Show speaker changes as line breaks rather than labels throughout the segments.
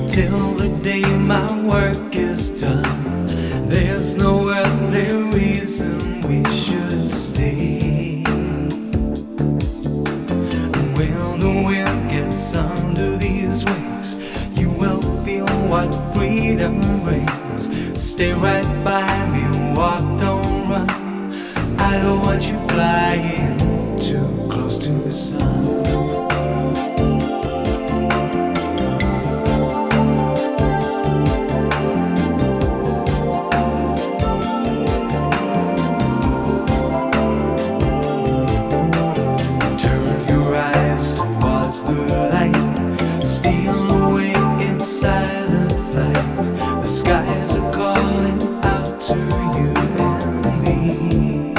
till the day my work is done. There's no earthly reason we should stay. And when the wind gets under these wings, you will feel what freedom brings. Stay right by me, walk, don't run. I don't want you flying too close to the sun. The light, steal away in silent flight. The skies are calling out to you and me.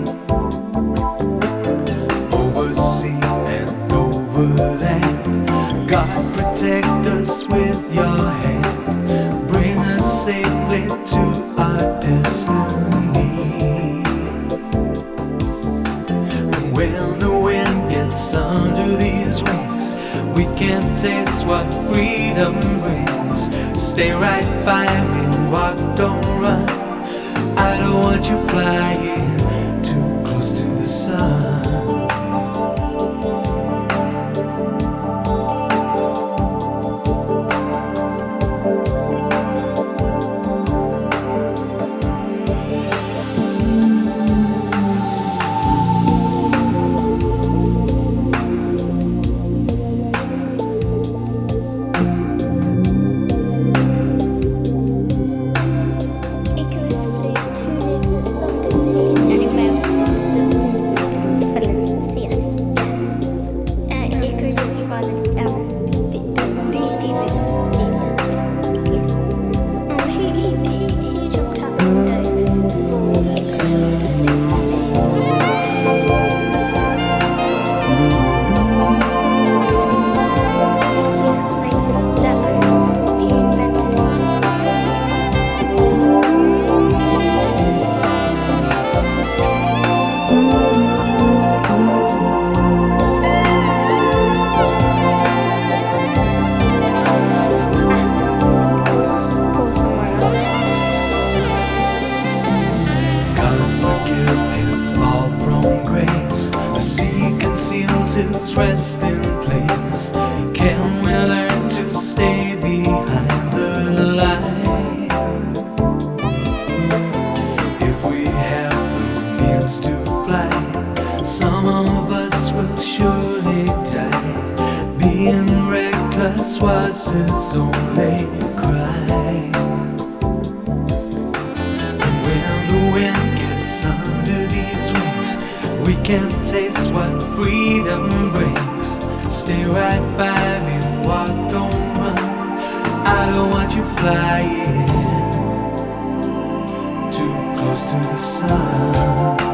Over sea and over land, God protect us with your hand. Bring us safely to our destiny. And when the wind gets under these wings, we can taste what freedom brings. Stay right by me, walk, don't run. I don't want you flying too close to the sun. Its resting place. Can we learn to stay behind the line? If we have the means to fly, some of us will surely die. Being reckless was his only crime. And when the wind gets under these wings, we can taste what freedom brings. Stay right by me, walk, don't run. I don't want you flying too close to the sun.